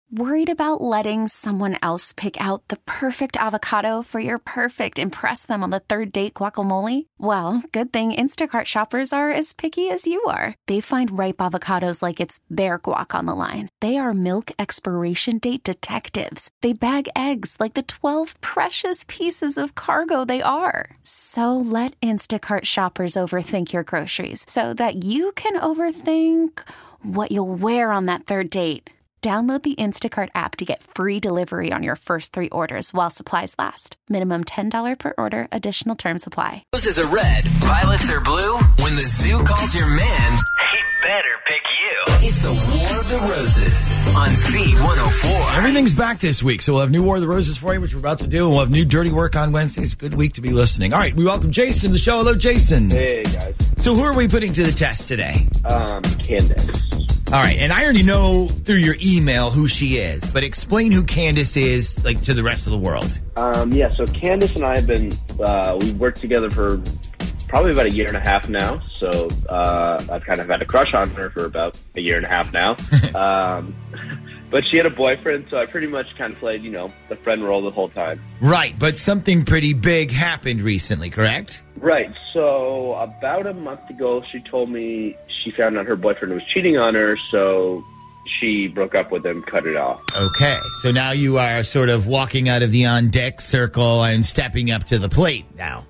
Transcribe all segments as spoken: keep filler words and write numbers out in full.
Worried about letting someone else pick out the perfect avocado for your perfect impress them on the third date guacamole? Well, good thing Instacart shoppers are as picky as you are. They find ripe avocados like it's their guac on the line. They are milk expiration date detectives. They bag eggs like the twelve precious pieces of cargo they are. So let Instacart shoppers overthink your groceries so that you can overthink what you'll wear on that third date. Download the Instacart app to get free delivery on your first three orders while supplies last. Minimum ten dollars per order. Additional terms apply. Roses are red, violets are blue. When the zoo calls your man, he better pick you. It's the War of the Roses on Z one oh four. Everything's back this week, so we'll have new War of the Roses for you, which we're about to do. And we'll have new Dirty Work on Wednesdays. Good week to be listening. All right, we welcome Jason to the show. Hello, Jason. Hey, guys. So who are we putting to the test today? Um, Candace. All right, and I already know through your email who she is, but explain who Candace is, like, to the rest of the world. Um, yeah, so Candace and I have been, uh, we've worked together for probably about a year and a half now, so uh, I've kind of had a crush on her for about a year and a half now. um, but she had a boyfriend, so I pretty much kind of played, you know, the friend role the whole time. Right, but something pretty big happened recently, correct? Right, so about a month ago, she told me she found out her boyfriend was cheating on her, so she broke up with him, cut it off. Okay, so now you are sort of walking out of the on-deck circle and stepping up to the plate now.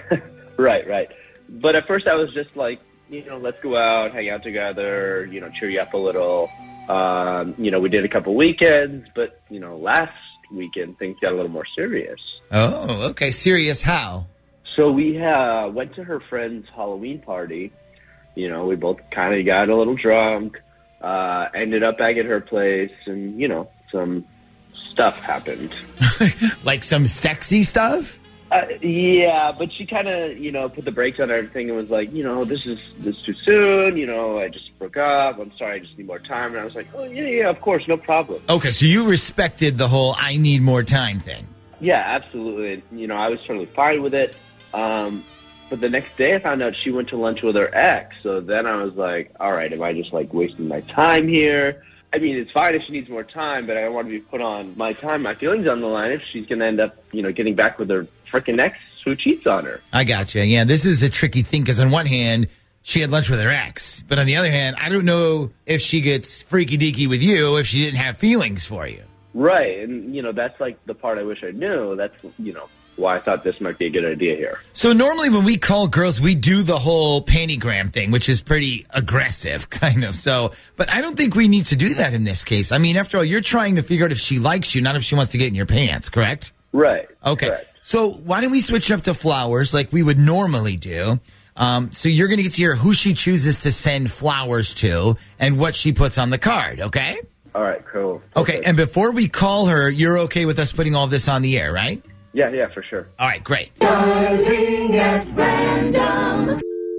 Right, right. But at first I was just like, you know, let's go out, hang out together, you know, cheer you up a little. Um, you know, we did a couple weekends, but, you know, last weekend things got a little more serious. Oh, okay. Serious how? So we uh, went to her friend's Halloween party. You know, we both kind of got a little drunk, uh, ended up back at her place, and, you know, some stuff happened. Like some sexy stuff? Uh, yeah, but she kind of, you know, put the brakes on everything and was like, you know, this is this is too soon. You know, I just broke up. I'm sorry, I just need more time. And I was like, oh, yeah, yeah, of course, no problem. Okay, so you respected the whole I need more time thing. Yeah, absolutely. You know, I was totally fine with it. Um, but the next day I found out she went to lunch with her ex. So then I was like, all right, am I just, like, wasting my time here? I mean, it's fine if she needs more time, but I don't want to be put on my time, my feelings on the line if she's going to end up, you know, getting back with her freaking ex who cheats on her. I gotcha. Yeah, this is a tricky thing because on one hand, she had lunch with her ex. But on the other hand, I don't know if she gets freaky deaky with you if she didn't have feelings for you. Right. And, you know, that's like the part I wish I knew. That's, you know, why I thought this might be a good idea here. So normally when we call girls, we do the whole pantygram thing, which is pretty aggressive, kind of. So, but I don't think we need to do that in this case. I mean, after all, you're trying to figure out if she likes you, not if she wants to get in your pants, correct? Right. Okay. Correct. So why don't we switch up to flowers like we would normally do? Um, so you're going to get to hear who she chooses to send flowers to and what she puts on the card, okay? All right, cool. Okay, and before we call her, you're okay with us putting all this on the air, right? Yeah, yeah, for sure. All right, great. Darling at random.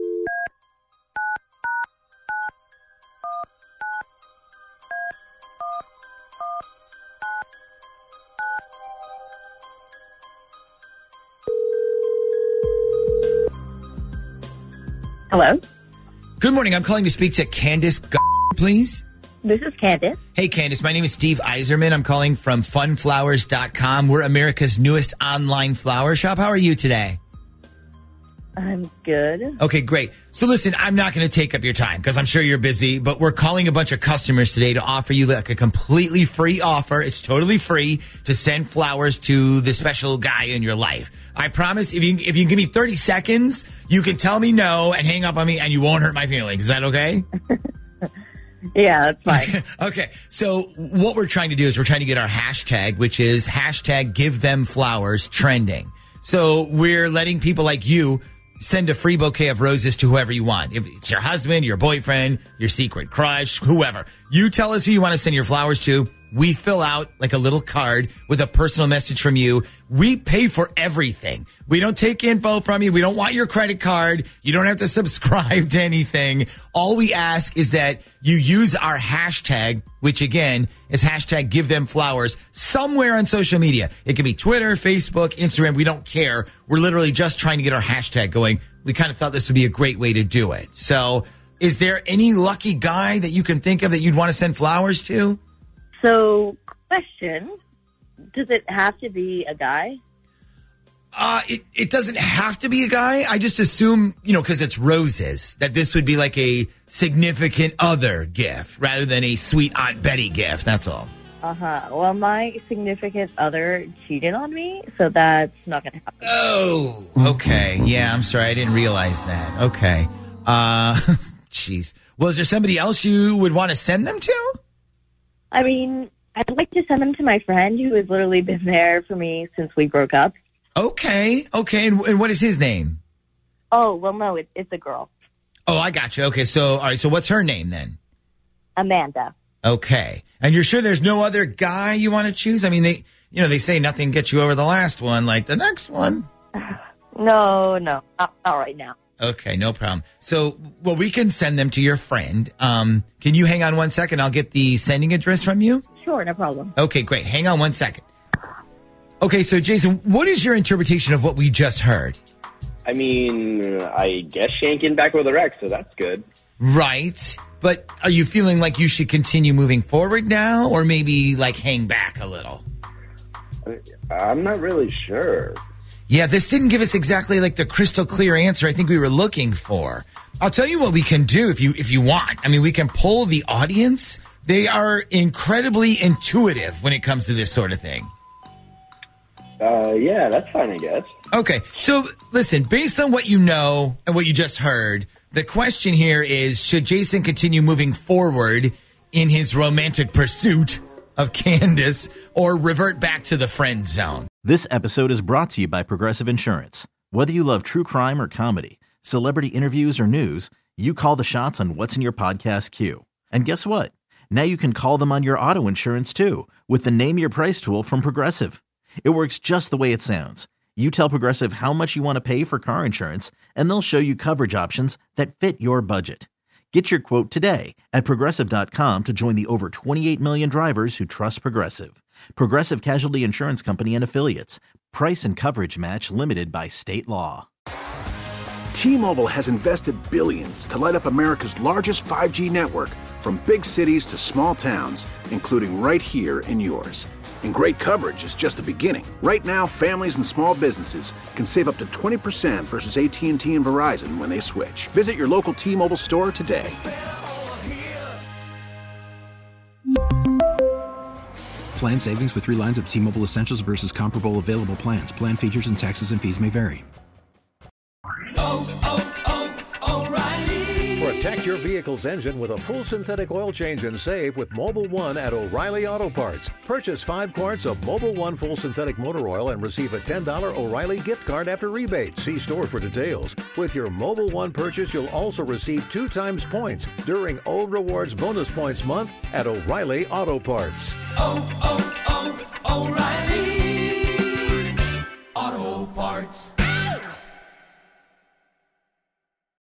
Hello? Good morning. I'm calling to speak to Candace, G- please. This is Candace. Hey, Candace. My name is Steve Eiserman. I'm calling from fun flowers dot com. We're America's newest online flower shop. How are you today? I'm good. Okay, great. So listen, I'm not going to take up your time because I'm sure you're busy, but we're calling a bunch of customers today to offer you like a completely free offer. It's totally free to send flowers to the special guy in your life. I promise if you if you give me thirty seconds, you can tell me no and hang up on me and you won't hurt my feelings. Is that okay? Yeah, that's fine. Okay, so what we're trying to do is we're trying to get our hashtag, which is hashtag give them flowers trending. So we're letting people like you send a free bouquet of roses to whoever you want. If it's your husband, your boyfriend, your secret crush, whoever. You tell us who you want to send your flowers to. We fill out like a little card with a personal message from you. We pay for everything. We don't take info from you. We don't want your credit card. You don't have to subscribe to anything. All we ask is that you use our hashtag, which again is hashtag give them flowers, somewhere on social media. It can be Twitter, Facebook, Instagram. We don't care. We're literally just trying to get our hashtag going. We kind of thought this would be a great way to do it. So is there any lucky guy that you can think of that you'd want to send flowers to? So question. Does it have to be a guy? Uh, it, it doesn't have to be a guy. I just assume, you know, because it's roses, that this would be like a significant other gift rather than a sweet Aunt Betty gift. That's all. Uh-huh. Well, my significant other cheated on me, so that's not going to happen. Oh, okay. Yeah, I'm sorry. I didn't realize that. Okay. Uh, jeez. Well, is there somebody else you would want to send them to? I mean, I'd like to send them to my friend who has literally been there for me since we broke up. Okay. Okay. And, and what is his name? Oh, well, no, it, it's a girl. Oh, I got you. Okay. So, all right. So what's her name then? Amanda. Okay. And you're sure there's no other guy you want to choose? I mean, they, you know, they say nothing gets you over the last one, like the next one. No, no, not, not right now. Okay, no problem. So, well, we can send them to your friend. Um, can you hang on one second? I'll get the sending address from you. Sure, no problem. Okay, great. Hang on one second. Okay, so Jason, what is your interpretation of what we just heard? I mean, I guess she ain't getting back with her ex, so that's good. Right. But are you feeling like you should continue moving forward now, or maybe like hang back a little? I'm not really sure. Yeah, this didn't give us exactly like the crystal clear answer I think we were looking for. I'll tell you what we can do if you if you want. I mean, we can poll the audience. They are incredibly intuitive when it comes to this sort of thing. Uh, yeah, that's fine, I guess. Okay, so listen, based on what you know and what you just heard, the question here is, should Jason continue moving forward in his romantic pursuit of Candace or revert back to the friend zone? This episode is brought to you by Progressive Insurance. Whether you love true crime or comedy, celebrity interviews or news, you call the shots on what's in your podcast queue. And guess what? Now you can call them on your auto insurance too with the Name Your Price tool from Progressive. It works just the way it sounds. You tell Progressive how much you want to pay for car insurance, and they'll show you coverage options that fit your budget. Get your quote today at Progressive dot com to join the over twenty-eight million drivers who trust Progressive. Progressive Casualty Insurance Company and Affiliates. Price and coverage match limited by state law. T-Mobile has invested billions to light up America's largest five G network, from big cities to small towns, including right here in yours. And great coverage is just the beginning. Right now, families and small businesses can save up to twenty percent versus A T and T and Verizon when they switch. Visit your local T-Mobile store today. Plan savings with three lines of T-Mobile Essentials versus comparable available plans. Plan features and taxes and fees may vary. Oh, oh, oh, O'Reilly. Protect your vehicle's engine with a full synthetic oil change and save with Mobil one at O'Reilly Auto Parts. Purchase five quarts of Mobil one full synthetic motor oil and receive a ten dollars O'Reilly gift card after rebate. See store for details. With your Mobil one purchase, you'll also receive two times points during O Rewards Bonus Points Month at O'Reilly Auto Parts. Oh, oh, oh, O'Reilly.